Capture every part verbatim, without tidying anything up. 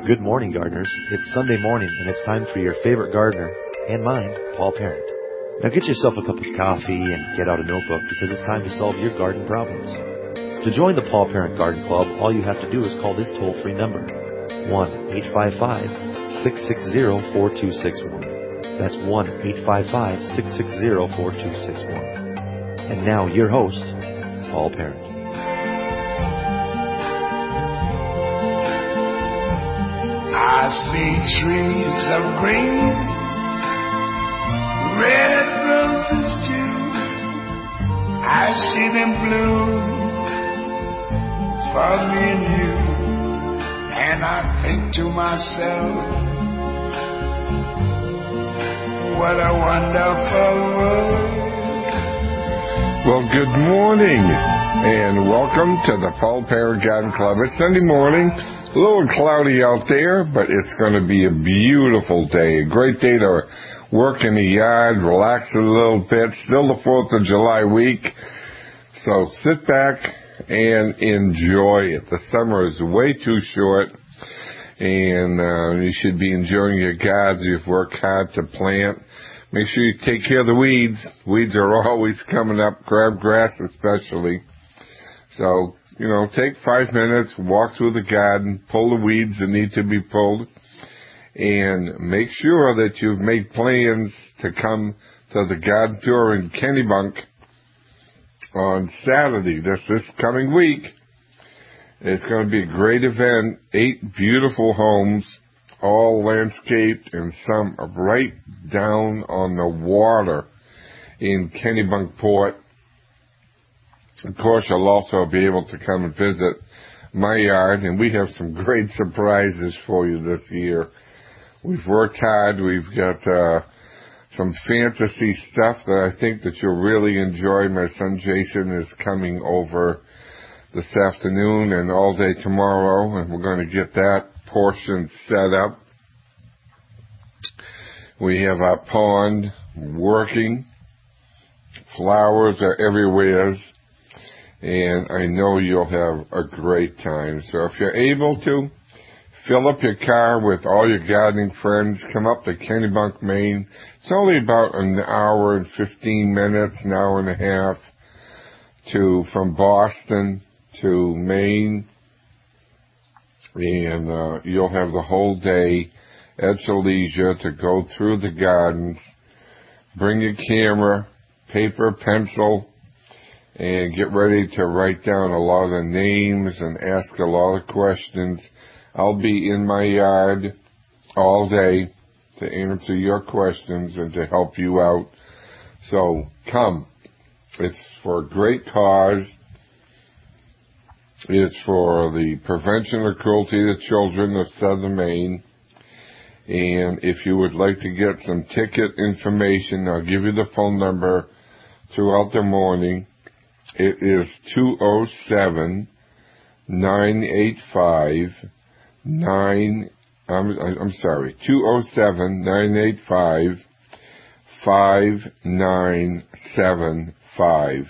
Good morning, gardeners. It's Sunday morning, and it's time for your favorite gardener, and mine, Paul Parent. Now get yourself a cup of coffee and get out a notebook because it's time to solve your garden problems. To join the Paul Parent Garden Club, all you have to do is call this toll-free number, one eight five five, six six zero, four two six one. That's one eight five five, six six zero, four two six one. And now, your host, Paul Parent. I see trees of green, red roses too. I see them bloom for me and you. And I think to myself, what a wonderful world. Well, good morning, and welcome to the Paul Parent Garden Club. It's Sunday morning, a little cloudy out there, but it's going to be a beautiful day, a great day to work in the yard, relax a little bit, still the fourth of July week, so sit back and enjoy it. The summer is way too short, and uh, you should be enjoying your gardens. You've worked hard to plant. Make sure you take care of the weeds. Weeds are always coming up, crabgrass especially. So, you know, take five minutes, walk through the garden, pull the weeds that need to be pulled, and make sure that you've made plans to come to the garden tour in Kennebunk on Saturday, this, this coming week. It's going to be a great event, eight beautiful homes, all landscaped, and some right down on the water in Kennebunkport. Of course, you'll also be able to come and visit my yard, and we have some great surprises for you this year. We've worked hard. We've got uh, some fantasy stuff that I think that you'll really enjoy. My son Jason is coming over this afternoon and all day tomorrow, and we're going to get that portion set up. We have our pond working. Flowers are everywhere, and I know you'll have a great time. So if you're able to, fill up your car with all your gardening friends. Come up to Kennebunk, Maine. It's only about an hour and fifteen minutes, an hour and a half to from Boston to Maine. And uh, you'll have the whole day at your leisure to go through the gardens. Bring your camera, paper, pencil, and get ready to write down a lot of the names and ask a lot of questions. I'll be in my yard all day to answer your questions and to help you out. So come. It's for a great cause. It's for the prevention of cruelty to children of Southern Maine. And if you would like to get some ticket information, I'll give you the phone number throughout the morning. It is two oh seven, nine eight five, nine, I'm, I'm sorry, two oh seven, nine eight five, five nine seven five.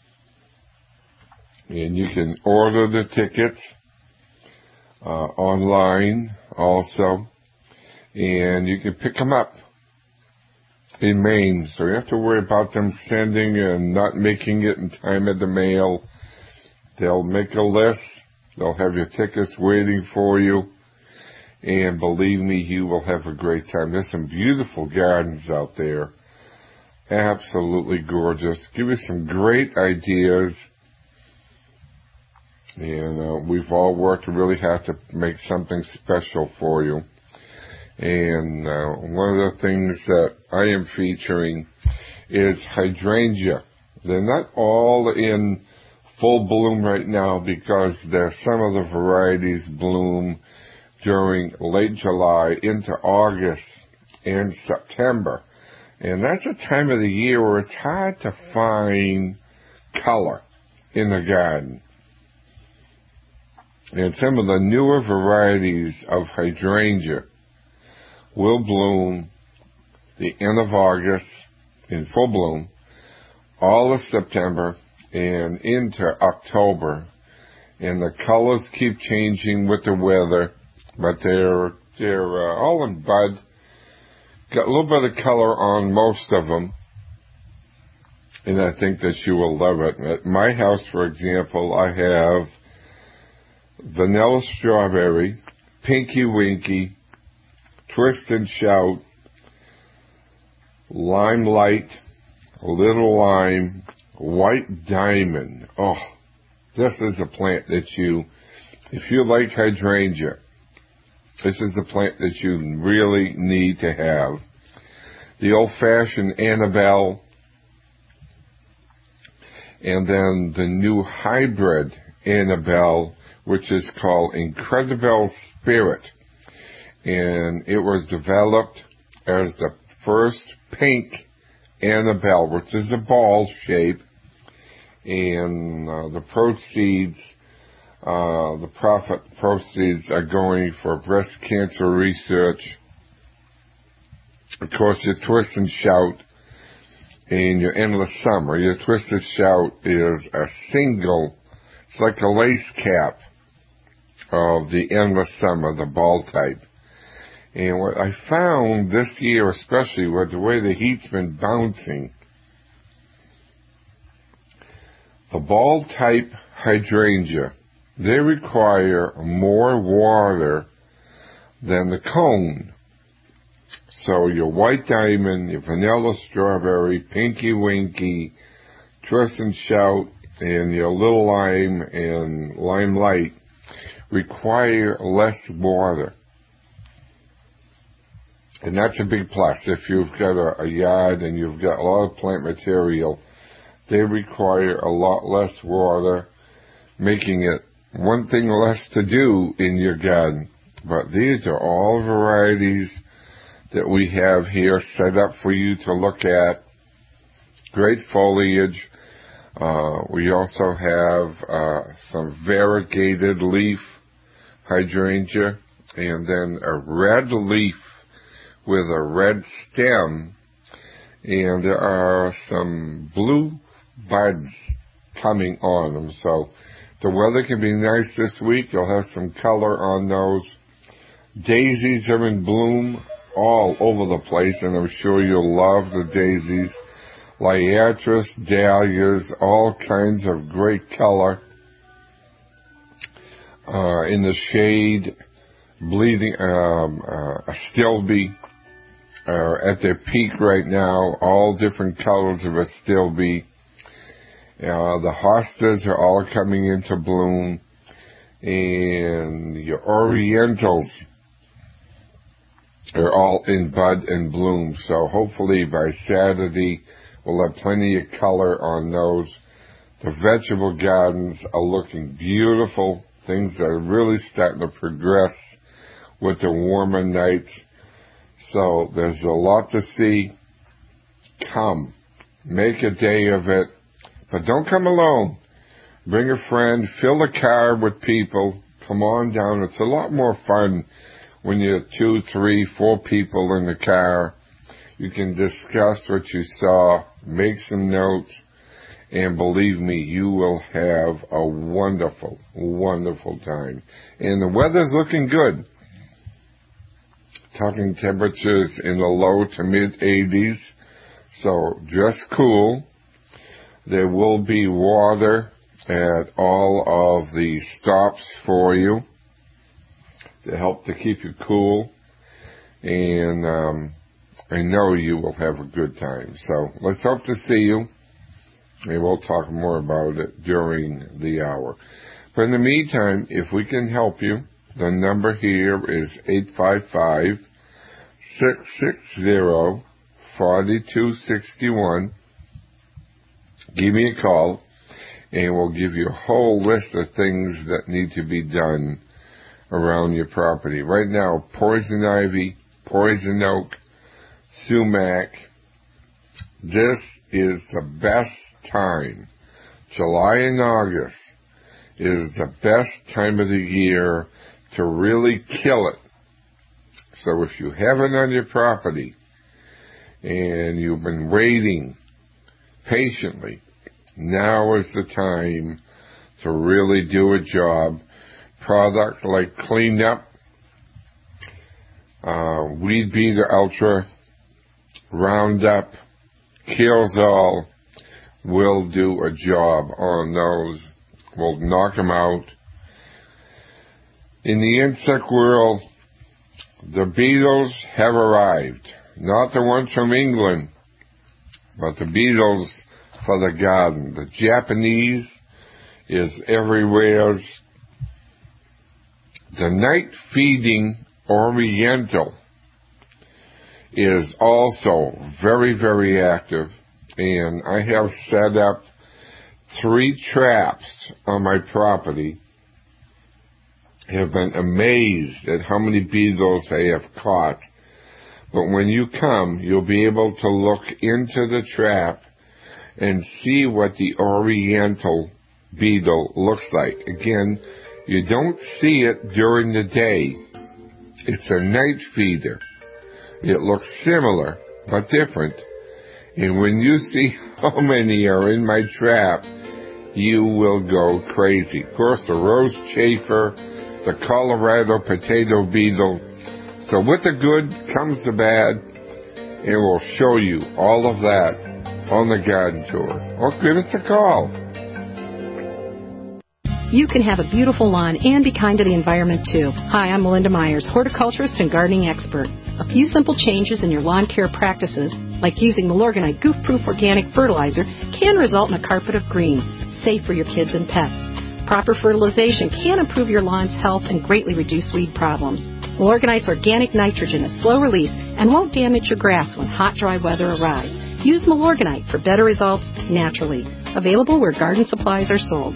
And you can order the tickets uh, online also, and you can pick them up in Maine, so you have to worry about them sending and not making it in time at the mail. They'll make a list. They'll have your tickets waiting for you, and believe me, you will have a great time. There's some beautiful gardens out there, absolutely gorgeous. Give you some great ideas. And uh, we've all worked really hard to make something special for you. And uh, one of the things that I am featuring is hydrangea. They're not all in full bloom right now because there some of the varieties bloom during late July into August and September. And that's a time of the year where it's hard to find color in the garden. And some of the newer varieties of hydrangea will bloom the end of August in full bloom, all of September, and into October. And the colors keep changing with the weather. but they're they're uh, all in bud. Got a little bit of color on most of them, and I think that you will love it. At my house, for example, I have vanilla strawberry, Pinky Winky, Twist and Shout, Limelight, Little Lime, White Diamond. Oh, this is a plant that you, if you like hydrangea, this is a plant that you really need to have. The old-fashioned Annabelle, and then the new hybrid Annabelle, which is called Incredible Spirit. And it was developed as the first pink Annabelle, which is a ball shape. And uh, the proceeds, uh, the profit proceeds are going for breast cancer research. Of course, your Twist and Shout and your Endless Summer. Your Twist and Shout is a single, it's like a lace cap of the Endless Summer, the ball type. And what I found this year, especially with the way the heat's been bouncing, the ball type hydrangea, they require more water than the cone. So your White Diamond, your Vanilla Strawberry, Pinky Winky, Twist and Shout, and your Little Lime and Limelight require less water. And that's a big plus. If you've got a, a yard and you've got a lot of plant material, they require a lot less water, making it one thing less to do in your garden. But these are all varieties that we have here set up for you to look at. Great foliage. Uh, we also have uh, some variegated leaf hydrangea, and then a red leaf with a red stem, and there are some blue buds coming on them. So the weather can be nice this week. You'll have some color on those. Daisies are in bloom all over the place, and I'm sure you'll love the daisies. Liatris, dahlias, all kinds of great color. Uh, in the shade, bleeding, um, uh, astilbe are at their peak right now, all different colors of astilbe. Uh, the hostas are all coming into bloom, and your orientals are all in bud and bloom. So hopefully by Saturday we'll have plenty of color on those. The vegetable gardens are looking beautiful. Things are really starting to progress with the warmer nights. So there's a lot to see. Come. Make a day of it. But don't come alone. Bring a friend. Fill the car with people. Come on down. It's a lot more fun when you're two, three, four people in the car. You can discuss what you saw. Make some notes. And believe me, you will have a wonderful, wonderful time. And the weather's looking good. Talking temperatures in the low to mid eighties. So dress cool. There will be water at all of the stops for you to help to keep you cool. And um, I know you will have a good time. So let's hope to see you. And we'll talk more about it during the hour. But in the meantime, if we can help you, the number here is eight five five, six six zero, four two six one. Give me a call, and we'll give you a whole list of things that need to be done around your property. Right now, poison ivy, poison oak, sumac. This is the best time. July and August is the best time of the year to really kill it. So if you have it on your property and you've been waiting patiently, now is the time to really do a job. Product like Clean Up uh, Weed Beater Ultra, Roundup, Killzall will do a job on those. We'll knock them out. In the insect world, the beetles have arrived. Not the ones from England, but the beetles for the garden. The Japanese is everywhere. The night-feeding oriental is also very, very active, and I have set up three traps on my property. I have been amazed at how many beetles I have caught. But when you come, you'll be able to look into the trap and see what the oriental beetle looks like. Again, you don't see it during the day. It's a night feeder. It looks similar, but different. And when you see how many are in my trap, you will go crazy. Of course, the rose chafer, the Colorado potato beetle. So with the good comes the bad, and we'll show you all of that on the garden tour. Or give us a call. You can have a beautiful lawn and be kind to the environment, too. Hi, I'm Melinda Myers, horticulturist and gardening expert. A few simple changes in your lawn care practices, like using Milorganite goof-proof organic fertilizer, can result in a carpet of green, safe for your kids and pets. Proper fertilization can improve your lawn's health and greatly reduce weed problems. Milorganite's organic nitrogen is slow release and won't damage your grass when hot, dry weather arrives. Use Milorganite for better results naturally. Available where garden supplies are sold.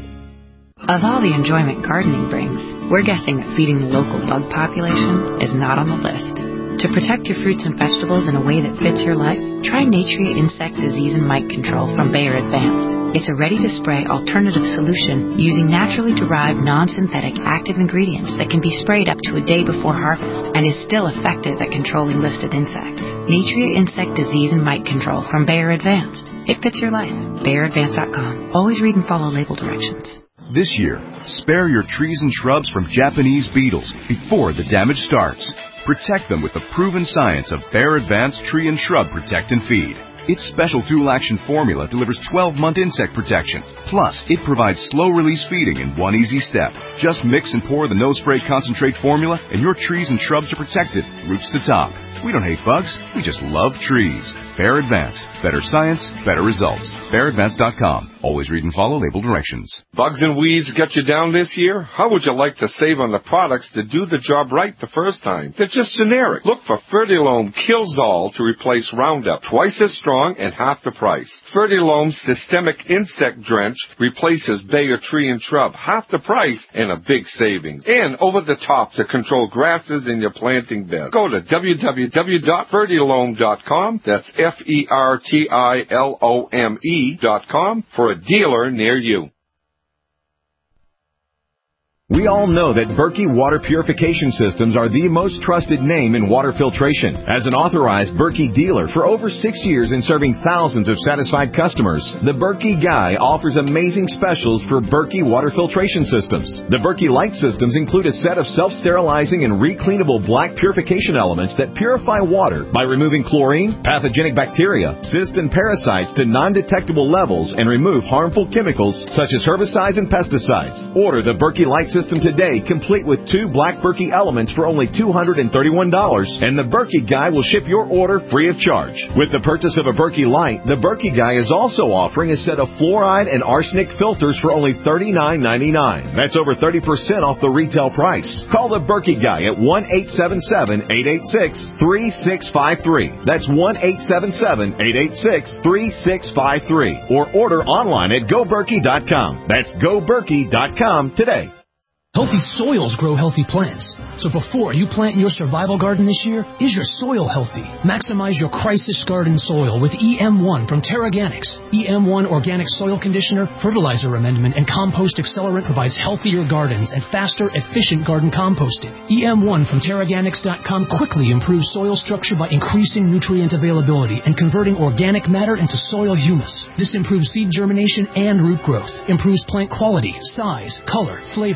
Of all the enjoyment gardening brings, we're guessing that feeding the local bug population is not on the list. To protect your fruits and vegetables in a way that fits your life, try Natria Insect Disease and Mite Control from Bayer Advanced. It's a ready-to-spray alternative solution using naturally derived non-synthetic active ingredients that can be sprayed up to a day before harvest and is still effective at controlling listed insects. Natria Insect Disease and Mite Control from Bayer Advanced. It fits your life. Bayer Advanced dot com. Always read and follow label directions. This year, spare your trees and shrubs from Japanese beetles before the damage starts. Protect them with the proven science of Bayer Advanced Tree and Shrub Protect and Feed. Its special dual-action formula delivers twelve-month insect protection. Plus, it provides slow-release feeding in one easy step. Just mix and pour the no-spray concentrate formula, and your trees and shrubs are protected, roots to top. We don't hate bugs, we just love trees. Bayer Advanced. Better science, better results. Bayer Advanced dot com. Always read and follow label directions. Bugs and weeds got you down this year? How would you like to save on the products that do the job right the first time? They're just generic. Look for Fertilome Killzall to replace Roundup. Twice as strong and half the price. Fertilome's Systemic Insect Drench replaces Bayer Tree and Shrub. Half the price and a big savings. And over the top to control grasses in your planting bed. Go to w w w dot fertilome dot com. That's F E R T I L O M E dot com for a dealer near you. We all know that Berkey Water Purification Systems are the most trusted name in water filtration. As an authorized Berkey dealer for over six years and serving thousands of satisfied customers, the Berkey Guy offers amazing specials for Berkey Water Filtration Systems. The Berkey Light Systems include a set of self-sterilizing and recleanable black purification elements that purify water by removing chlorine, pathogenic bacteria, cysts, and parasites to non-detectable levels and remove harmful chemicals such as herbicides and pesticides. Order the Berkey Light Systems System today, complete with two black Berkey elements for only two hundred thirty-one dollars, and the Berkey Guy will ship your order free of charge. With the purchase of a Berkey Light, the Berkey Guy is also offering a set of fluoride and arsenic filters for only thirty-nine ninety-nine. That's over thirty percent off the retail price. Call the Berkey Guy at one eight seven seven, eight eight six, three six five three. That's one eight seven seven, eight eight six, three six five three. Or order online at go berkey dot com. That's go berkey dot com today. Healthy soils grow healthy plants. So before you plant your survival garden this year, is your soil healthy? Maximize your crisis garden soil with E M one from TerraGanix. E M one Organic Soil Conditioner, Fertilizer Amendment, and Compost Accelerant provides healthier gardens and faster, efficient garden composting. E M one from Terraganix dot com quickly improves soil structure by increasing nutrient availability and converting organic matter into soil humus. This improves seed germination and root growth, improves plant quality, size, color, flavor, nutrient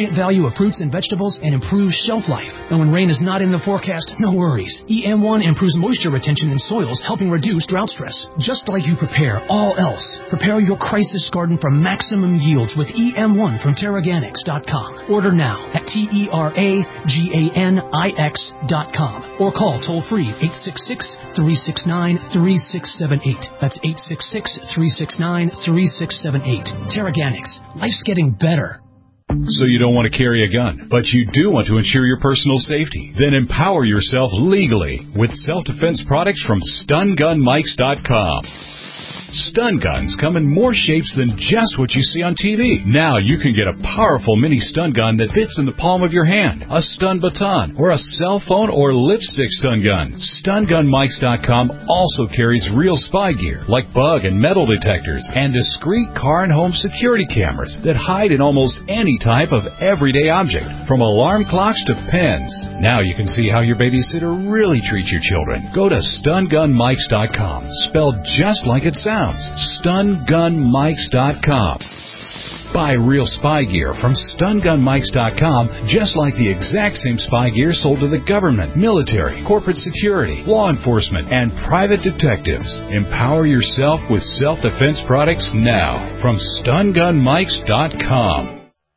nutrient value of fruits and vegetables and improves shelf life. And when rain is not in the forecast, no worries. E M one improves moisture retention in soils, helping reduce drought stress. Just like you prepare all else, prepare your crisis garden for maximum yields with E M one from Terraganics dot com. Order now at T E R A G A N I X dot com or call toll-free eight six six, three six nine, three six seven eight. That's eight six six, three six nine, three six seven eight. Terraganics. Life's getting better. So you don't want to carry a gun, but you do want to ensure your personal safety. Then empower yourself legally with self-defense products from stun gun mikes dot com. Stun guns come in more shapes than just what you see on T V. Now you can get a powerful mini stun gun that fits in the palm of your hand, a stun baton, or a cell phone or lipstick stun gun. stun gun mikes dot com also carries real spy gear like bug and metal detectors and discreet car and home security cameras that hide in almost any type of everyday object, from alarm clocks to pens. Now you can see how your babysitter really treats your children. Go to stun gun mikes dot com, spelled just like it sounds. stun gun mikes dot com. Buy real spy gear from stun gun mikes dot com, just like the exact same spy gear sold to the government, military, corporate security, law enforcement, and private detectives. Empower yourself with self-defense products now from stun gun mikes dot com.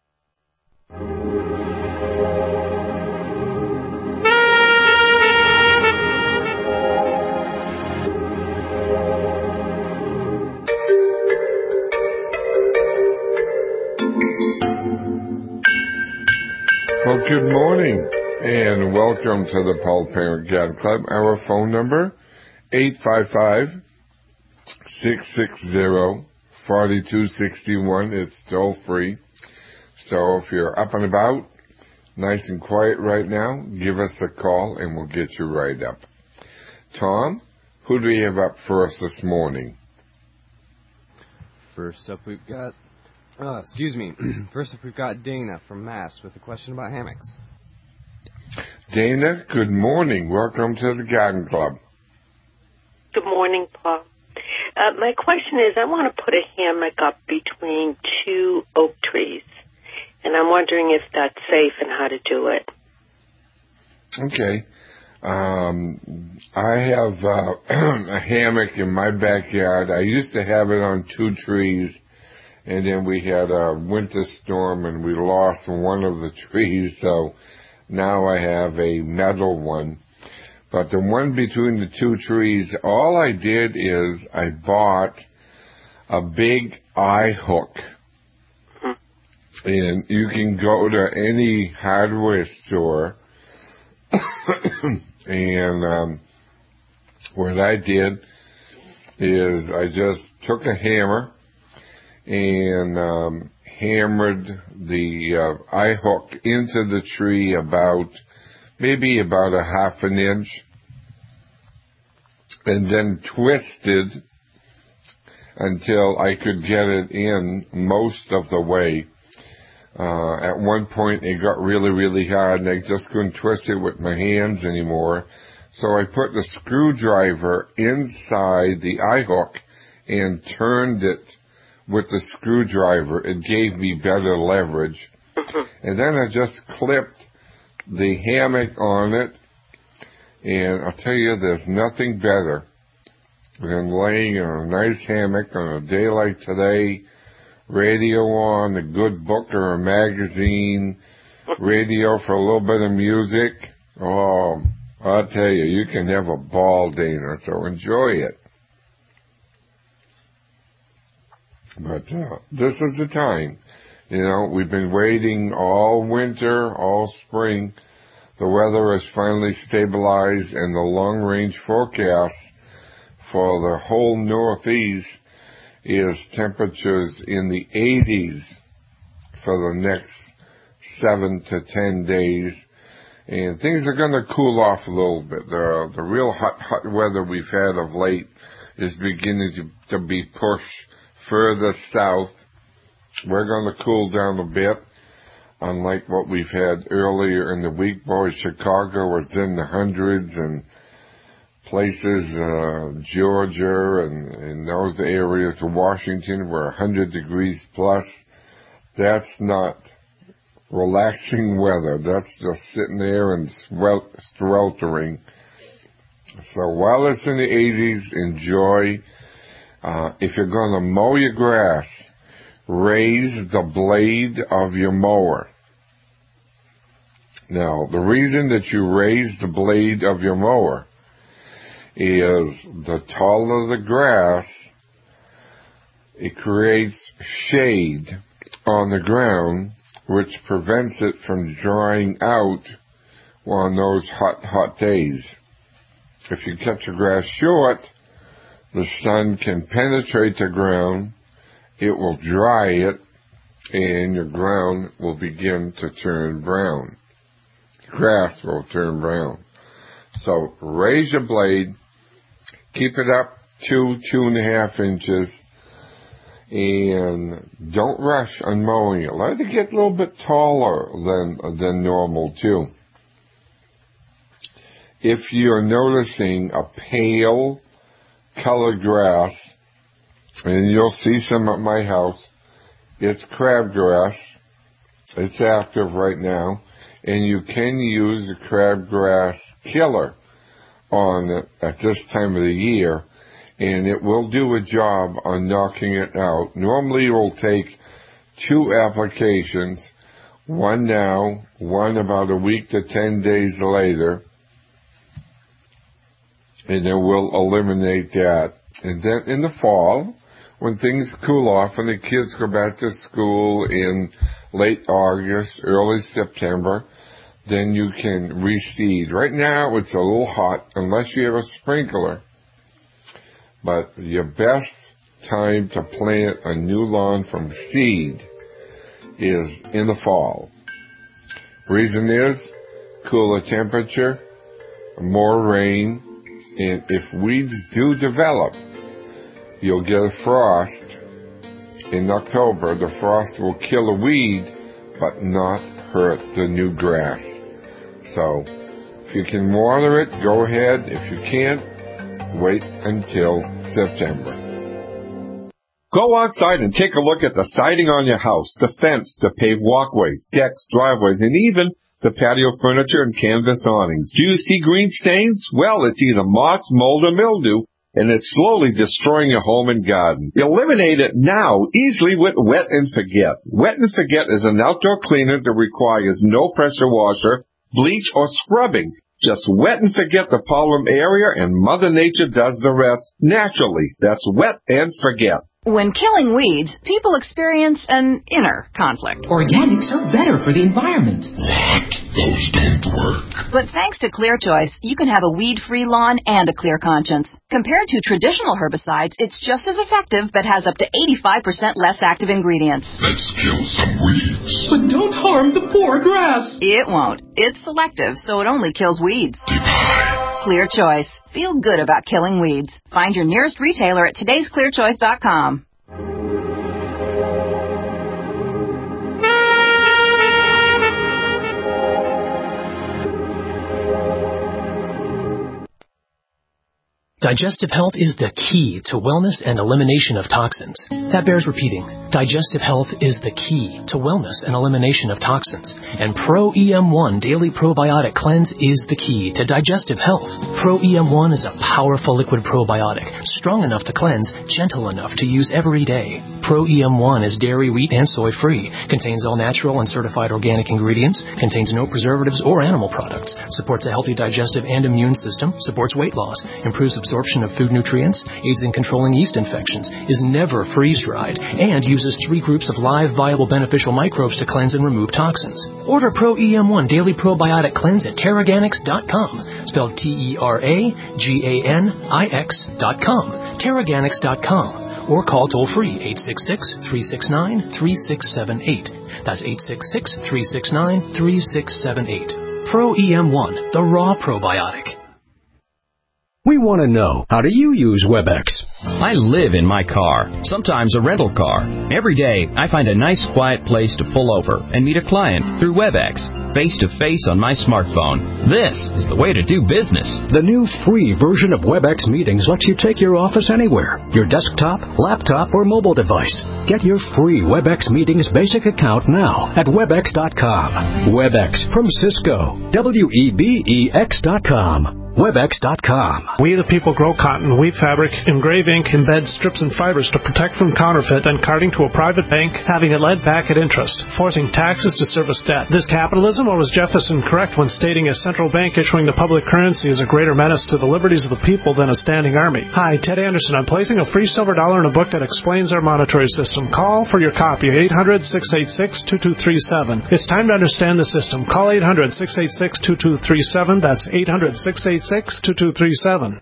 Well, good morning, and welcome to the Paul Parent Garden Club. Our phone number, eight five five, six six zero, four two six one. It's toll free. So if you're up and about, nice and quiet right now, give us a call and we'll get you right up. Tom, who do we have up for us this morning? First up, we've got... Oh, excuse me. First up, we've got Dana from Mass with a question about hammocks. Dana, good morning. Welcome to the Garden Club. Good morning, Paul. Uh, my question is, I want to put a hammock up between two oak trees, and I'm wondering if that's safe and how to do it. Okay. Um, I have uh, a hammock in my backyard. I used to have it on two trees. And then we had a winter storm and we lost one of the trees, so now I have a metal one. But the one between the two trees, all I did is I bought a big eye hook. And you can go to any hardware store and um, what I did is I just took a hammer and um, hammered the uh, eye hook into the tree about, maybe about a half an inch, and then twisted until I could get it in most of the way. Uh, at one point it got really, really hard and I just couldn't twist it with my hands anymore. So I put the screwdriver inside the eye hook and turned it with the screwdriver. It gave me better leverage. And then I just clipped the hammock on it. And I'll tell you, there's nothing better than laying in a nice hammock on a day like today, radio on, a good book or a magazine, radio for a little bit of music. Oh, I'll tell you, you can have a ball, Dana, so enjoy it. But uh, this is the time. You know, we've been waiting all winter, all spring. The weather has finally stabilized, and the long-range forecast for the whole Northeast is temperatures in the eighties for the next seven to ten days. And things are going to cool off a little bit. The, the real hot, hot weather we've had of late is beginning to, to be pushed further south. We're going to cool down a bit, unlike what we've had earlier in the week. Boy, Chicago was in the hundreds, and places, uh, Georgia and, and those areas of Washington were one hundred degrees plus. That's not relaxing weather. That's just sitting there and swel- sweltering. So while it's in the eighties, enjoy. Uh, if you're going to mow your grass, raise the blade of your mower. Now, the reason that you raise the blade of your mower is the taller the grass, it creates shade on the ground, which prevents it from drying out on those hot, hot days. If you cut your grass short, the sun can penetrate the ground, it will dry it, and your ground will begin to turn brown. Grass will turn brown. So raise your blade, keep it up two, two and a half inches, and don't rush on mowing it. Let it get a little bit taller than, than normal too. If you're noticing a pale colored grass, and you'll see some at my house, it's crabgrass. It's active right now, and you can use the crabgrass killer on it at this time of the year, and it will do a job on knocking it out. Normally it will take two applications, one now, one about a week to ten days later, and it will eliminate that. And then in the fall, when things cool off and the kids go back to school in late August, early September, then you can reseed. Right now it's a little hot unless you have a sprinkler. But your best time to plant a new lawn from seed is in the fall. Reason is cooler temperature, more rain, and if weeds do develop, you'll get a frost in October. The frost will kill a weed, but not hurt the new grass. So, if you can water it, go ahead. If you can't, wait until September. Go outside and take a look at the siding on your house, the fence, the paved walkways, decks, driveways, and even the patio furniture and canvas awnings. Do you see green stains? Well, it's either moss, mold, or mildew, and it's slowly destroying your home and garden. Eliminate it now easily with Wet and Forget. Wet and Forget is an outdoor cleaner that requires no pressure washer, bleach, or scrubbing. Just wet and forget the problem area, and Mother Nature does the rest naturally. That's Wet and Forget. When killing weeds, people experience an inner conflict. Organics are better for the environment. What? Those don't work. But thanks to Clear Choice, you can have a weed-free lawn and a clear conscience. Compared to traditional herbicides, it's just as effective but has up to eighty-five percent less active ingredients. Let's kill some weeds. But don't harm the poor grass. It won't. It's selective, so it only kills weeds. Clear Choice. Feel good about killing weeds. Find your nearest retailer at todays clear choice dot com. Digestive health is the key to wellness and elimination of toxins. That bears repeating. Digestive health is the key to wellness and elimination of toxins. And Pro E M one Daily Probiotic Cleanse is the key to digestive health. Pro E M one is a powerful liquid probiotic, strong enough to cleanse, gentle enough to use every day. Pro E M one is dairy, wheat, and soy-free, contains all natural and certified organic ingredients, contains no preservatives or animal products, supports a healthy digestive and immune system, supports weight loss, improves absorption of food nutrients, aids in controlling yeast infections, is never freeze-dried, and uses three groups of live, viable, beneficial microbes to cleanse and remove toxins. Order Pro E M one Daily Probiotic Cleanse at Terraganix dot com, spelled T E R A G A N I X dot com, Terraganix dot com. Or call toll-free eight six six, three six nine, three six seven eight. That's eight six six, three six nine, three six seven eight. Pro E M one, the raw probiotic. We want to know, how do you use WebEx? I live in my car, sometimes a rental car. Every day, I find a nice quiet place to pull over and meet a client through WebEx, face-to-face on my smartphone. This is the way to do business. The new free version of WebEx Meetings lets you take your office anywhere, your desktop, laptop, or mobile device. Get your free WebEx Meetings basic account now at webex dot com. WebEx from Cisco. W E B E X dot com. webex dot com. We the people grow cotton, weave fabric, engrave ink, embed strips and fibers to protect from counterfeit, then carting to a private bank, having it led back at interest, forcing taxes to service debt. This capitalism, or was Jefferson correct when stating a central bank issuing the public currency is a greater menace to the liberties of the people than a standing army? Hi, Ted Anderson. I'm placing a free silver dollar in a book that explains our monetary system. Call for your copy, eight hundred, six eight six, two two three seven. It's time to understand the system. Call eight hundred, six eight six, two two three seven. That's eight hundred, six eight six, two two three seven.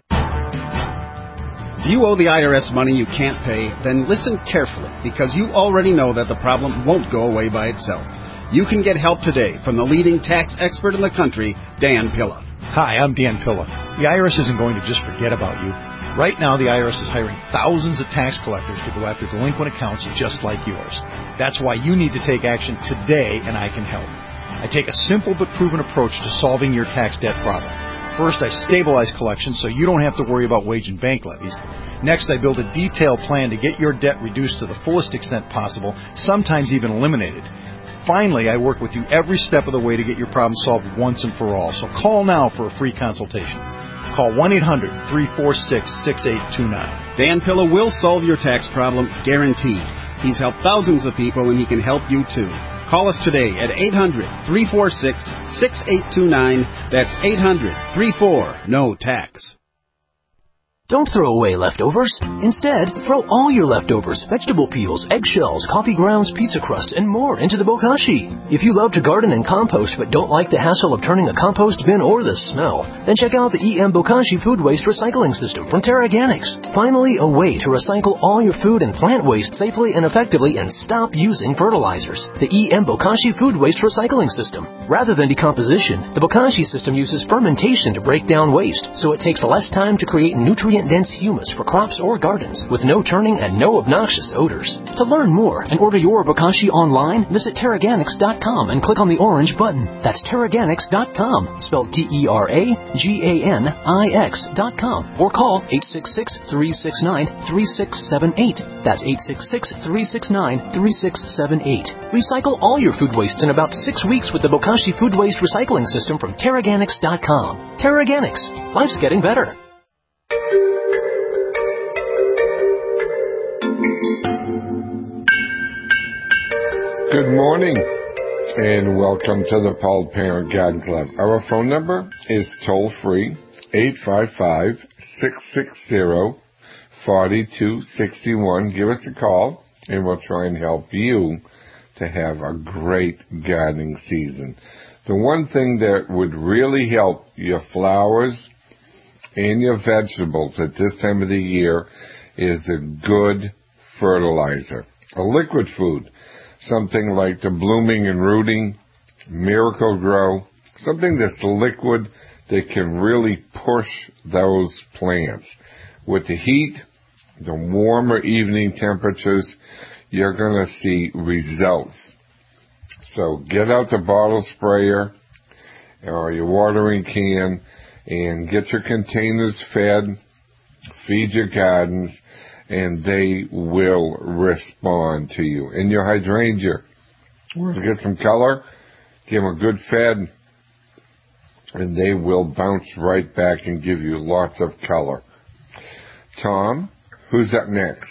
If you owe the I R S money you can't pay, then listen carefully, because you already know that the problem won't go away by itself. You can get help today from the leading tax expert in the country, Dan Pilla. Hi, I'm Dan Pilla. The I R S isn't going to just forget about you. Right now, the I R S is hiring thousands of tax collectors to go after delinquent accounts just like yours. That's why you need to take action today, and I can help. I take a simple but proven approach to solving your tax debt problem. First, I stabilize collections so you don't have to worry about wage and bank levies. Next, I build a detailed plan to get your debt reduced to the fullest extent possible, sometimes even eliminated. Finally, I work with you every step of the way to get your problem solved once and for all. So call now for a free consultation. Call one eight hundred, three four six, six eight two nine. Dan Pilla will solve your tax problem, guaranteed. He's helped thousands of people, and he can help you too. Call us today at eight hundred, three four six, six eight two nine. That's eight hundred, three four, N O T A X. Don't throw away leftovers. Instead, throw all your leftovers, vegetable peels, eggshells, coffee grounds, pizza crusts, and more into the bokashi. If you love to garden and compost but don't like the hassle of turning a compost bin or the smell, then check out the E M Bokashi Food Waste Recycling System from TerraGanix. Finally, a way to recycle all your food and plant waste safely and effectively and stop using fertilizers. The E M Bokashi Food Waste Recycling System. Rather than decomposition, the Bokashi system uses fermentation to break down waste, so it takes less time to create nutrient-dense humus for crops or gardens, with no turning and no obnoxious odors. To learn more and order your Bokashi online, visit Terraganix dot com and click on the orange button. That's Terraganix dot com, spelled T E R A G A N I X dot com, or call eight six six, three six nine, three six seven eight. That's eight six six, three six nine, three six seven eight. Recycle all your food wastes in about six weeks with the Bokashi Food Waste Recycling System from Terraganix dot com. Terraganix. Life's getting better. Good morning, and welcome to the Paul Parent Garden Club. Our phone number is toll-free, eight five five, six six zero, four two six one. Give us a call, and we'll try and help you to have a great gardening season. The one thing that would really help your flowers and your vegetables at this time of the year is a good fertilizer, a liquid food. Something like the Blooming and Rooting, Miracle Grow, something that's liquid that can really push those plants. With the heat, the warmer evening temperatures, you're going to see results. So get out the bottle sprayer or your watering can and get your containers fed, feed your gardens, and they will respond to you. In your hydrangea, we're going to get some color, give them a good fed, and they will bounce right back and give you lots of color. Tom, who's up next?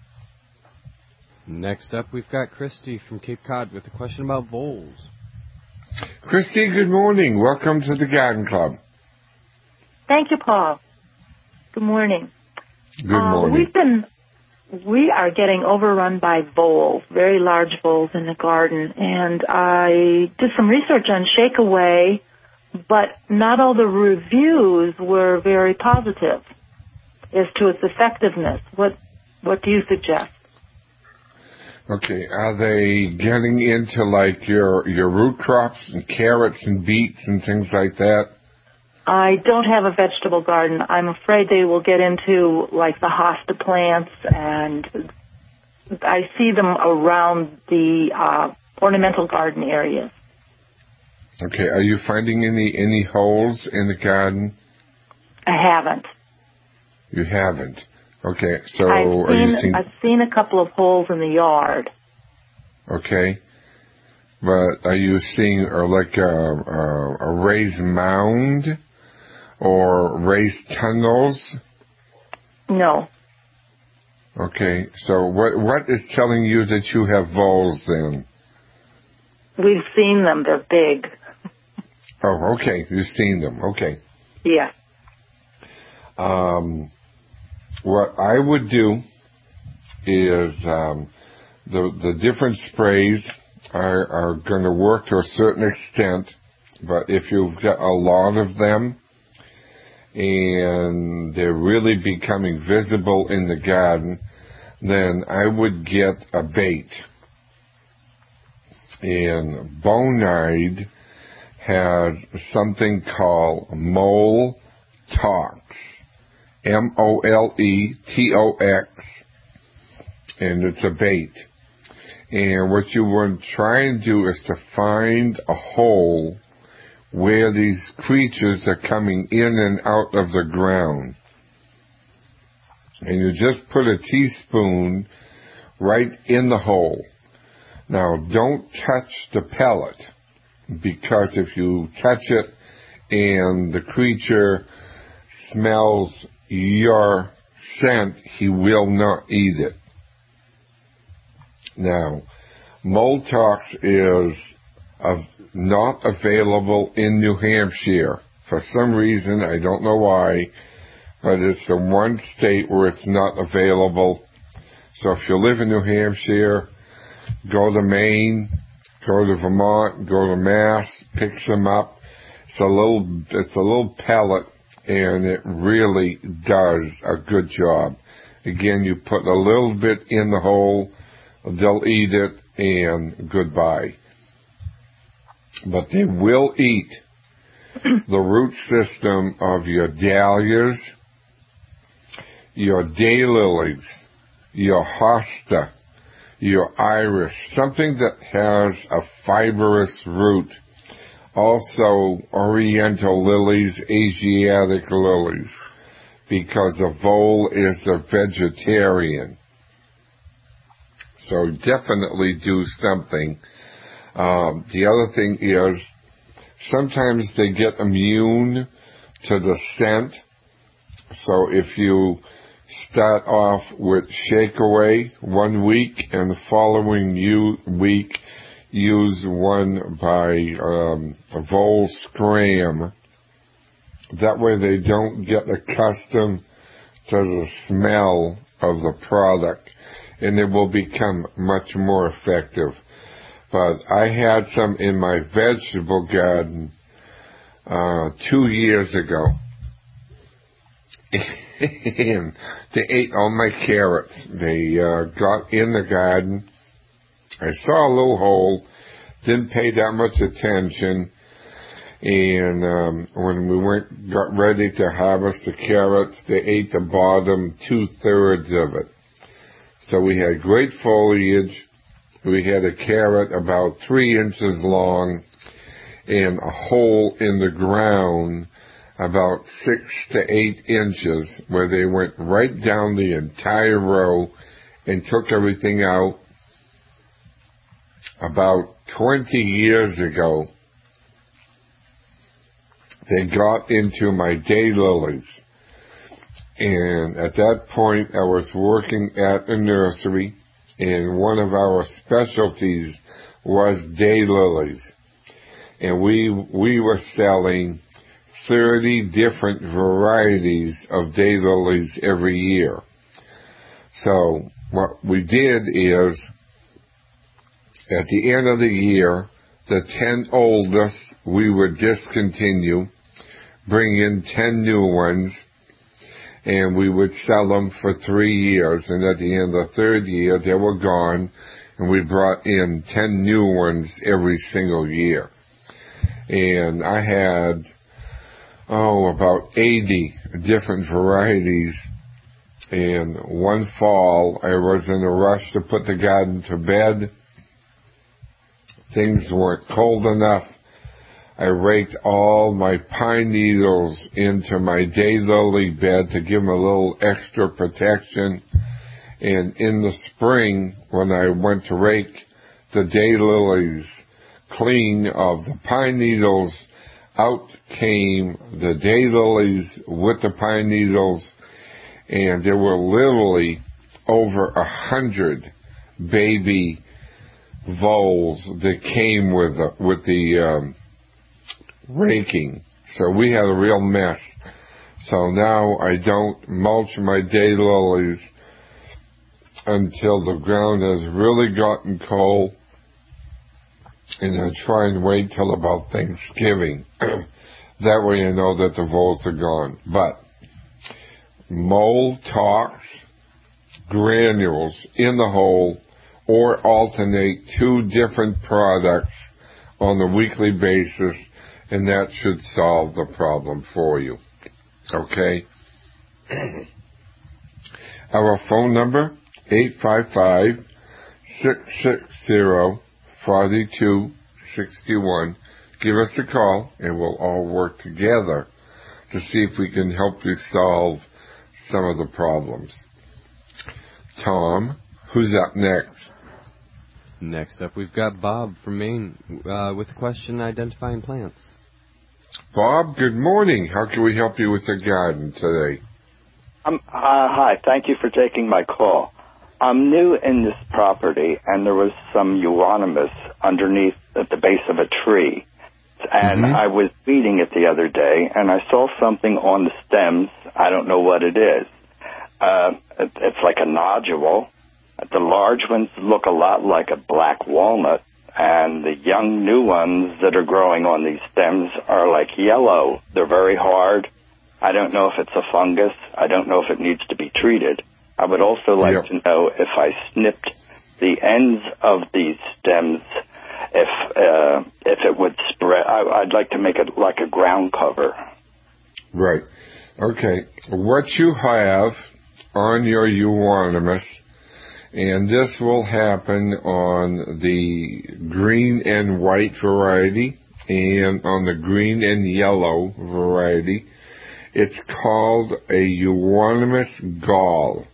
Next up, we've got Christy from Cape Cod with a question about voles. Christy, good morning. Welcome to the Garden Club. Thank you, Paul. Good morning. Good morning. Uh, we've been, we are getting overrun by voles, very large voles in the garden, and I did some research on Shake Away, but not all the reviews were very positive as to its effectiveness. What, what do you suggest? Okay, are they getting into like your your root crops and carrots and beets and things like that? I don't have a vegetable garden. I'm afraid they will get into, like, the hosta plants, and I see them around the uh, ornamental garden areas. Okay. Are you finding any any holes in the garden? I haven't. You haven't. Okay. So I've are seen, you seeing? I've seen a couple of holes in the yard. Okay. But are you seeing uh, like a, a, a raised mound or raised tunnels? No. Okay. So what what is telling you that you have voles then? We've seen them. They're big. Oh, okay. You've seen them. Okay. Yeah. Um, what I would do is um, the the different sprays are, are going to work to a certain extent, but if you've got a lot of them and they're really becoming visible in the garden, then I would get a bait. And Bonide has something called Mole Tox, M O L E T O X, and it's a bait. And what you want to try and do is to find a hole where these creatures are coming in and out of the ground. And you just put a teaspoon right in the hole. Now, don't touch the pellet, because if you touch it and the creature smells your scent, he will not eat it. Now, Moltox is uh, not available in New Hampshire. For some reason, I don't know why, but it's the one state where it's not available. So if you live in New Hampshire, go to Maine, go to Vermont, go to Mass, pick some up. It's a little, it's a little pellet, and it really does a good job. Again, you put a little bit in the hole, they'll eat it, and goodbye. But they will eat the root system of your dahlias, your daylilies, your hosta, your iris, something that has a fibrous root. Also, oriental lilies, Asiatic lilies, because the vole is a vegetarian. So definitely do something. Um, the other thing is, sometimes they get immune to the scent. So if you start off with Shake Away one week, and the following you, week use one by um, Vole Scram. That way they don't get accustomed to the smell of the product, and it will become much more effective. But I had some in my vegetable garden uh, two years ago. And they ate all my carrots. They uh, got in the garden. I saw a little hole, didn't pay that much attention, and um, when we went, got ready to harvest the carrots, they ate the bottom two-thirds of it. So we had great foliage. We had a carrot about three inches long and a hole in the ground about six to eight inches, where they went right down the entire row and took everything out. About twenty years ago, they got into my daylilies. And at that point, I was working at a nursery, and one of our specialties was daylilies. And we, we were selling thirty different varieties of daylilies every year. So what we did is, at the end of the year, the ten oldest we would discontinue, bring in ten new ones, and we would sell them for three years. And at the end of the third year, they were gone, and we brought in ten new ones every single year. And I had oh, about eighty different varieties. And one fall, I was in a rush to put the garden to bed. Things weren't cold enough. I raked all my pine needles into my daylily bed to give them a little extra protection. And in the spring, when I went to rake the daylilies clean of the pine needles, out came the daylilies with the pine needles, and there were literally over a hundred baby voles that came with the, with the um, raking. So we had a real mess. So now I don't mulch my daylilies until the ground has really gotten cold, and I try and wait till about Thanksgiving. That way I know that the voles are gone. But mold tox granules in the hole, or alternate two different products on a weekly basis, and that should solve the problem for you. Okay? Our phone number, eight five five, six six zero, five two six one. Give us a call, and we'll all work together to see if we can help you solve some of the problems. Tom, who's up next? Next up, we've got Bob from Maine uh, with a question identifying plants. Bob, good morning. How can we help you with the garden today? Um, uh, hi, thank you for taking my call. I'm new in this property, and there was some euonymus underneath at the base of a tree. And mm-hmm. I was weeding it the other day, and I saw something on the stems. I don't know what it is. Uh, it, it's like a nodule. The large ones look a lot like a black walnut, and the young new ones that are growing on these stems are like yellow. They're very hard. I don't know if it's a fungus. I don't know if it needs to be treated. I would also like yep. to know if I snipped the ends of these stems, if uh, if it would spread. I, I'd like to make it like a ground cover. Right. Okay. What you have on your euonymus, and this will happen on the green and white variety and on the green and yellow variety. It's called a euonymus gall.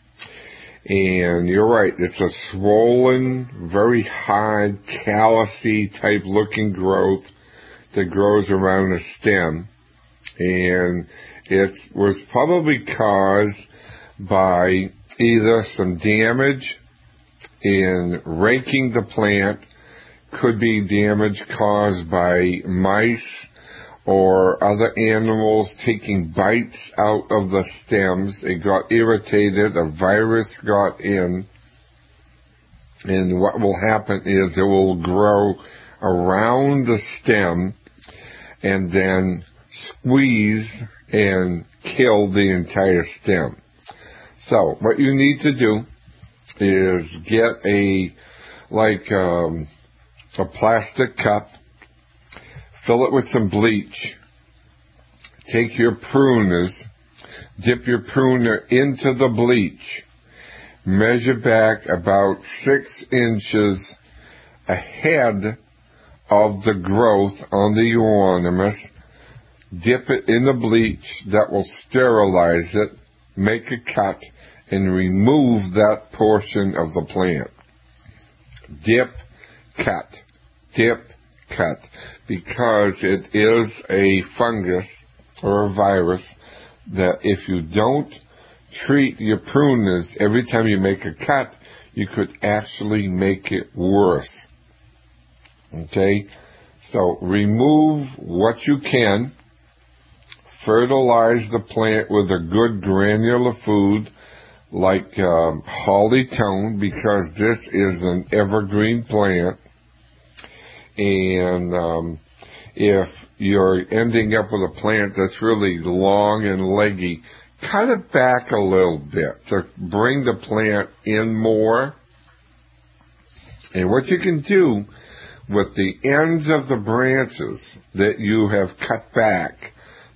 And you're right, it's a swollen, very hard, callousy type looking growth that grows around a stem. And it was probably caused by either some damage in raking the plant, could be damage caused by mice or other animals taking bites out of the stems. It got irritated, a virus got in, and what will happen is it will grow around the stem and then squeeze and kill the entire stem. So what you need to do is get a, like um, a plastic cup, fill it with some bleach, take your pruners, dip your pruner into the bleach, measure back about six inches ahead of the growth on the euonymus, dip it in the bleach, that will sterilize it, make a cut, and remove that portion of the plant. Dip, cut, dip, cut, because it is a fungus or a virus that if you don't treat your pruners every time you make a cut, you could actually make it worse. Okay? So remove what you can, fertilize the plant with a good granular food like um, Holly Tone, because this is an evergreen plant. And um, if you're ending up with a plant that's really long and leggy, cut it back a little bit to bring the plant in more. And what you can do with the ends of the branches that you have cut back,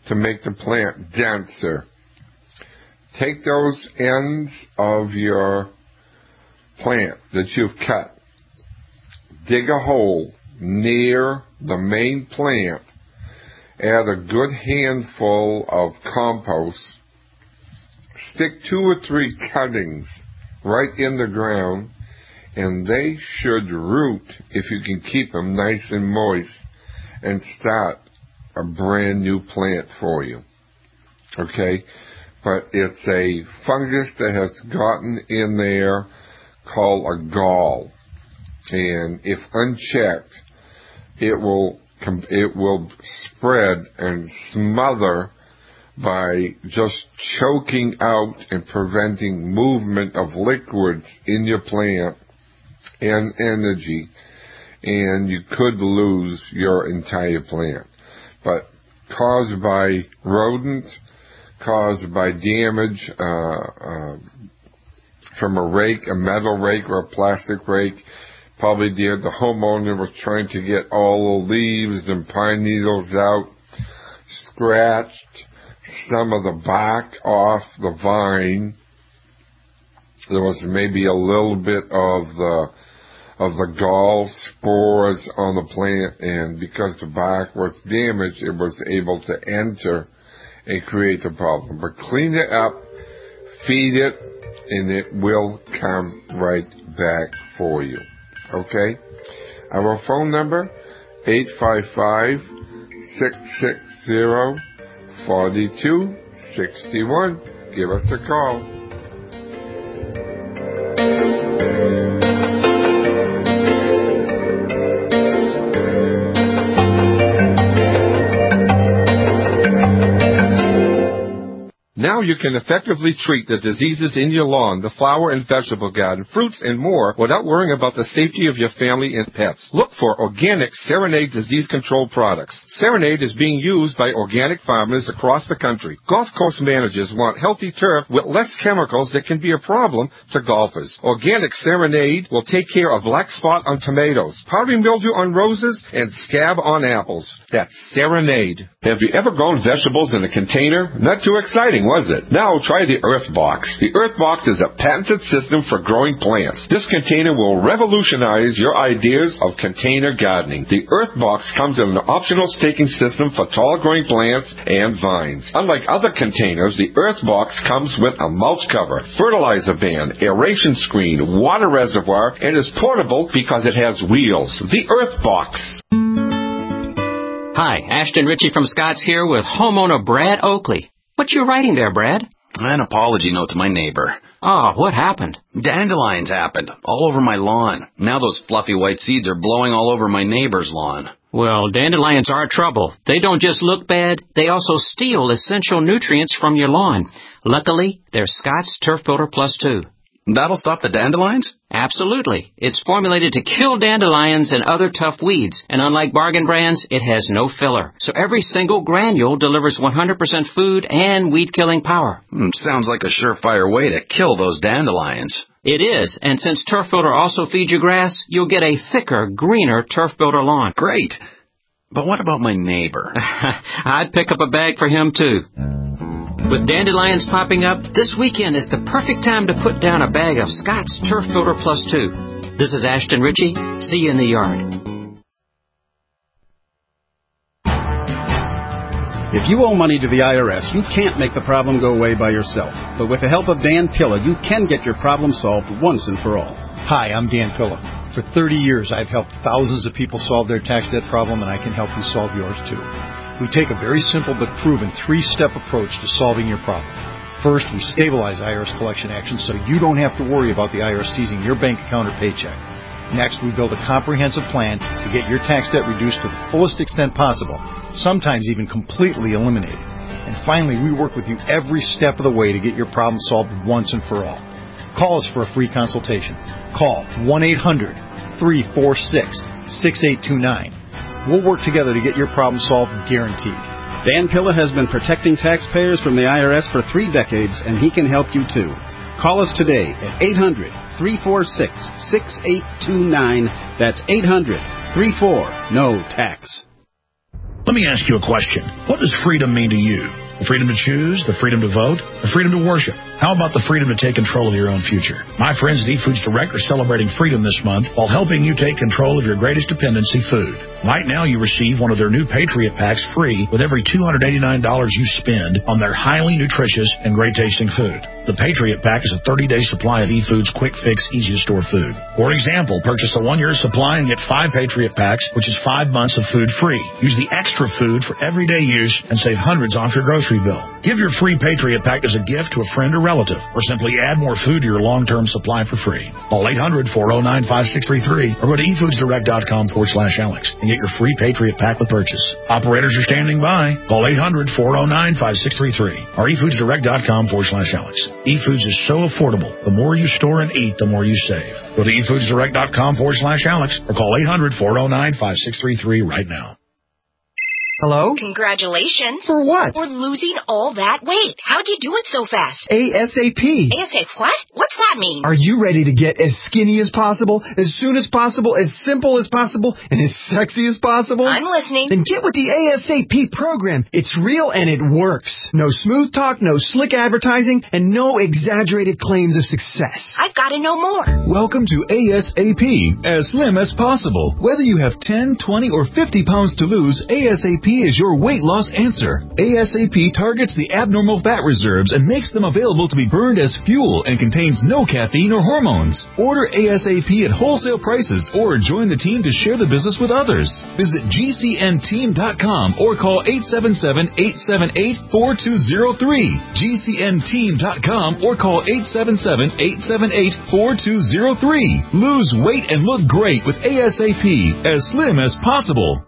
to make the plant denser. Take those ends of your plant that you've cut, dig a hole near the main plant, add a good handful of compost, stick two or three cuttings right in the ground, and they should root, if you can keep them nice and moist, and start a brand new plant for you. Okay? But it's a fungus that has gotten in there called a gall. And if unchecked, it will it will spread and smother by just choking out and preventing movement of liquids in your plant and energy, and you could lose your entire plant. But caused by rodent, caused by damage uh, uh, from a rake, a metal rake or a plastic rake, probably did. The homeowner was trying to get all the leaves and pine needles out, scratched some of the bark off the vine. There was maybe a little bit of the of the gall spores on the plant, and because the bark was damaged, it was able to enter and create a problem. But clean it up, feed it, and it will come right back for you. Okay? Our phone number, eight five five, six six zero, four two six one. Give us a call. Now you can effectively treat the diseases in your lawn, the flower and vegetable garden, fruits, and more without worrying about the safety of your family and pets. Look for organic Serenade disease control products. Serenade is being used by organic farmers across the country. Golf course managers want healthy turf with less chemicals that can be a problem to golfers. Organic Serenade will take care of black spot on tomatoes, powdery mildew on roses, and scab on apples. That's Serenade. Have you ever grown vegetables in a container? Not too exciting, was it? Now try the Earthbox. The Earthbox is a patented system for growing plants. This container will revolutionize your ideas of container gardening. The Earthbox comes with an optional staking system for tall growing plants and vines. Unlike other containers, the Earthbox comes with a mulch cover, fertilizer ban, aeration screen, water reservoir, and is portable because it has wheels. The Earthbox. Hi, Ashton Ritchie from Scott's here with homeowner Brad Oakley. What you writing there, Brad? An apology note to my neighbor. Oh, what happened? Dandelions happened, all over my lawn. Now those fluffy white seeds are blowing all over my neighbor's lawn. Well, dandelions are trouble. They don't just look bad, they also steal essential nutrients from your lawn. Luckily, they're Scott's Turf Builder Plus two. That'll stop the dandelions? Absolutely. It's formulated to kill dandelions and other tough weeds, and unlike bargain brands, it has no filler. So every single granule delivers one hundred percent food and weed-killing power. Mm, sounds like a surefire way to kill those dandelions. It is, and since Turf Builder also feeds your grass, you'll get a thicker, greener Turf Builder lawn. Great. But what about my neighbor? I'd pick up a bag for him, too. With dandelions popping up, this weekend is the perfect time to put down a bag of Scott's Turf Builder Plus two. This is Ashton Ritchie. See you in the yard. If you owe money to the I R S, you can't make the problem go away by yourself. But with the help of Dan Pilla, you can get your problem solved once and for all. Hi, I'm Dan Pilla. For thirty years, I've helped thousands of people solve their tax debt problem, and I can help you solve yours too. We take a very simple but proven three-step approach to solving your problem. First, we stabilize I R S collection actions so you don't have to worry about the I R S seizing your bank account or paycheck. Next, we build a comprehensive plan to get your tax debt reduced to the fullest extent possible, sometimes even completely eliminated. And finally, we work with you every step of the way to get your problem solved once and for all. Call us for a free consultation. Call one eight hundred, three four six, six eight two nine. We'll work together to get your problem solved, guaranteed. Dan Pilla has been protecting taxpayers from the I R S for three decades, and he can help you too. Call us today at eight hundred, three four six, six eight two nine. That's eight hundred, three four, N O Tax. Let me ask you a question. What does freedom mean to you? The freedom to choose, the freedom to vote, the freedom to worship. How about the freedom to take control of your own future? My friends at eFoods Direct are celebrating freedom this month while helping you take control of your greatest dependency, food. Right now, you receive one of their new Patriot Packs free with every two hundred eighty-nine dollars you spend on their highly nutritious and great-tasting food. The Patriot Pack is a thirty-day supply of eFoods quick-fix, easy-to-store food. For example, purchase a one-year supply and get five Patriot Packs, which is five months of food free. Use the extra food for everyday use and save hundreds off your grocery bill. Give your free Patriot Pack as a gift to a friend or relative, or simply add more food to your long-term supply for free. Call eight hundred, four oh nine, five six three three or go to efoodsdirect.com forward slash Alex and get your free Patriot Pack with purchase. Operators are standing by. Call eight hundred, four oh nine, five six three three or efoodsdirect.com forward slash Alex. eFoods is so affordable. The more you store and eat, the more you save. Go to efoodsdirect.com forward slash Alex or call eight hundred, four oh nine, five six three three right now. Hello? Congratulations. For what? For losing all that weight. How'd you do it so fast? ASAP. ASAP what? What's that mean? Are you ready to get as skinny as possible, as soon as possible, as simple as possible, and as sexy as possible? I'm listening. Then get with the ASAP program. It's real and it works. No smooth talk, no slick advertising, and no exaggerated claims of success. I've got to know more. Welcome to ASAP, as slim as possible. Whether you have ten, twenty, or fifty pounds to lose, ASAP is your weight loss answer. ASAP targets the abnormal fat reserves and makes them available to be burned as fuel and contains no caffeine or hormones. Order ASAP at wholesale prices or join the team to share the business with others. Visit G C N team dot com or call eight seven seven, eight seven eight, four two zero three. G C N team dot com or call eight seven seven, eight seven eight, four two zero three. Lose weight and look great with ASAP, as slim as possible.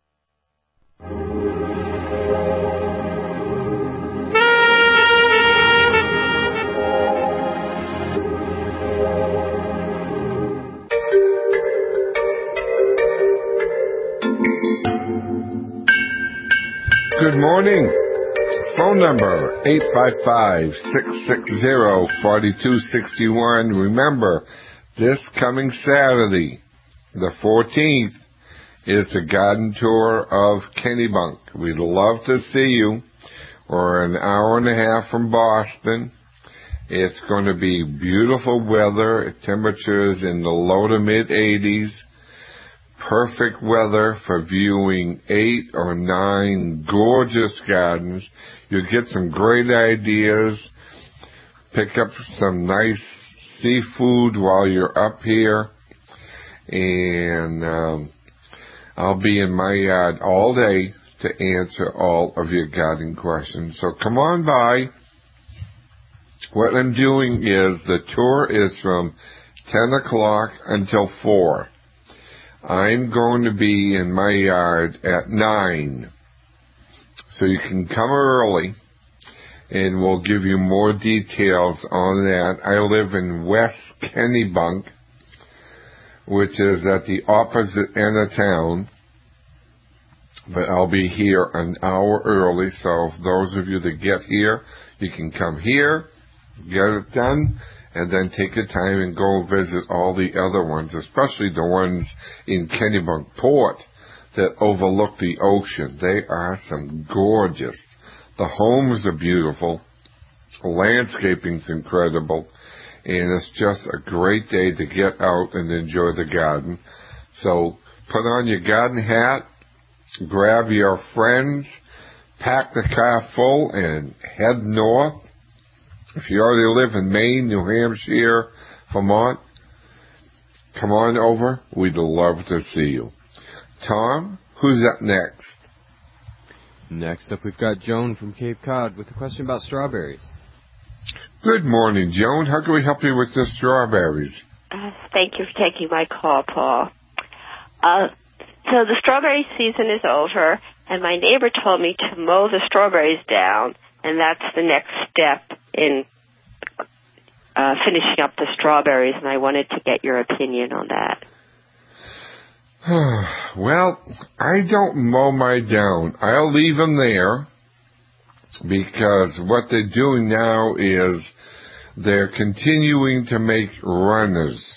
Good morning. Phone number eight five five, six six zero, four two six one. Remember, this coming Saturday, the fourteenth, is the garden tour of Kennebunk. We'd love to see you. We're an hour and a half from Boston. It's going to be beautiful weather, temperatures in the low to mid eighties. Perfect weather for viewing eight or nine gorgeous gardens. You'll get some great ideas. Pick up some nice seafood while you're up here. And um, I'll be in my yard all day to answer all of your gardening questions. So come on by. What I'm doing is the tour is from ten o'clock until four. I'm going to be in my yard at nine. So you can come early and we'll give you more details on that. I live in West Kennebunk, which is at the opposite end of town. But I'll be here an hour early, so those of you that get here, you can come here, get it done, and then take your time and go visit all the other ones, especially the ones in Kennebunk Port that overlook the ocean. They are some gorgeous. The homes are beautiful. The landscaping's incredible. And it's just a great day to get out and enjoy the garden. So put on your garden hat, grab your friends, pack the car full, and head north. If you already live in Maine, New Hampshire, Vermont, come on over. We'd love to see you. Tom, who's up next? Next up, we've got Joan from Cape Cod with a question about strawberries. Good morning, Joan. How can we help you with the strawberries? Uh, thank you for taking my call, Paul. Uh, so the strawberry season is over, and my neighbor told me to mow the strawberries down, and that's the next step in uh, finishing up the strawberries, and I wanted to get your opinion on that. Well, I don't mow my down. I'll leave them there because what they're doing now is they're continuing to make runners.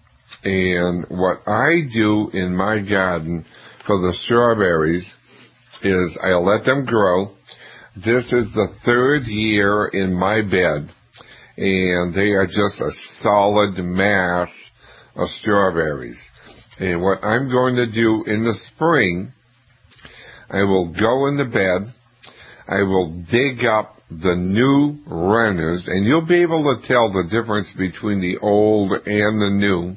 And what I do in my garden for the strawberries is I let them grow. This is the third year in my bed, and they are just a solid mass of strawberries. And what I'm going to do in the spring, I will go in the bed, I will dig up the new runners, and you'll be able to tell the difference between the old and the new,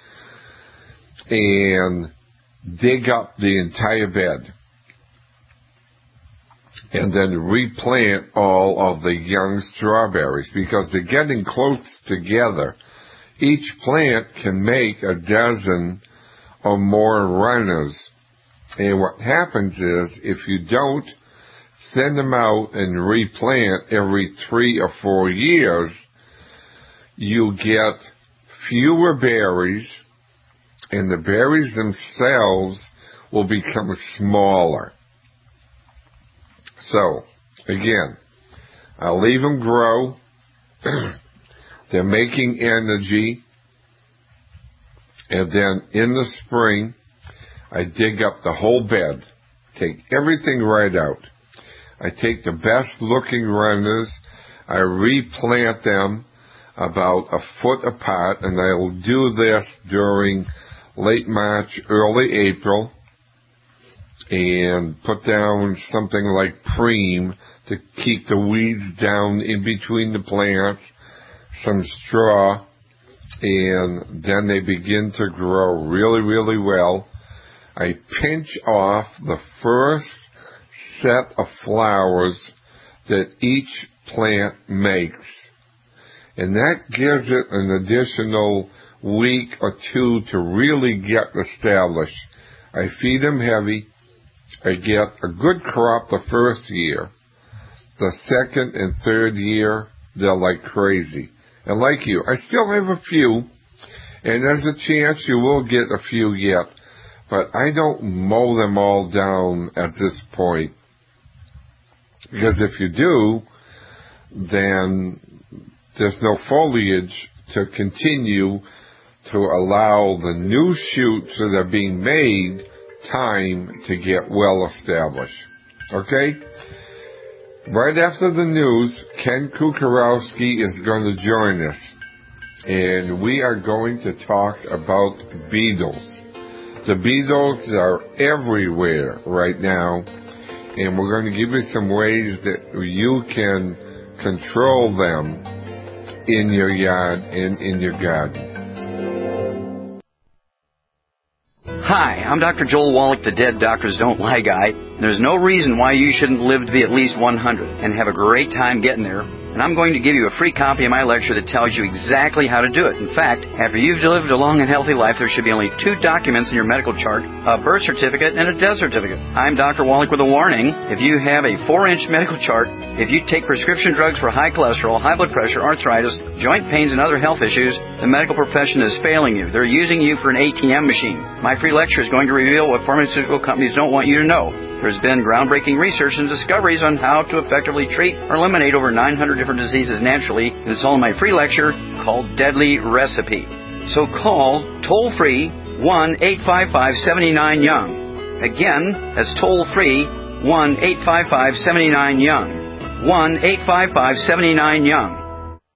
and dig up the entire bed, and then replant all of the young strawberries, because they're getting close together. Each plant can make a dozen or more runners. And what happens is, if you don't send them out and replant every three or four years, you get fewer berries, and the berries themselves will become smaller. So, again, I'll leave them grow. They're making energy. And then in the spring, I dig up the whole bed, take everything right out. I take the best looking runners, I replant them about a foot apart, and I will do this during late March, early April, and put down something like Preem to keep the weeds down in between the plants, some straw, and then they begin to grow really, really well. I pinch off the first set of flowers that each plant makes, and that gives it an additional week or two to really get established. I feed them heavy. I get a good crop the first year. The second and third year, they're like crazy. And like you, I still have a few, and there's a chance you will get a few yet, but I don't mow them all down at this point, because if you do, then there's no foliage to continue to allow the new shoots that are being made time to get well established. Okay? Right after the news, Ken Kukarowski is going to join us, and we are going to talk about beetles. The beetles are everywhere right now, and we're going to give you some ways that you can control them in your yard and in your garden. Hi, I'm Doctor Joel Wallach, the Dead Doctors Don't Lie guy. There's no reason why you shouldn't live to be at least one hundred and have a great time getting there. And I'm going to give you a free copy of my lecture that tells you exactly how to do it. In fact, after you've lived a long and healthy life, there should be only two documents in your medical chart, a birth certificate and a death certificate. I'm Doctor Wallach with a warning. If you have a four-inch medical chart, if you take prescription drugs for high cholesterol, high blood pressure, arthritis, joint pains, and other health issues, the medical profession is failing you. They're using you for an A T M machine. My free lecture is going to reveal what pharmaceutical companies don't want you to know. There's been groundbreaking research and discoveries on how to effectively treat or eliminate over nine hundred different diseases naturally, and it's all in my free lecture called Deadly Recipe. So call toll-free one eight five five, seven nine, young. Again, that's toll-free one eight five five, seven nine, young. one eight five five, seven nine, young.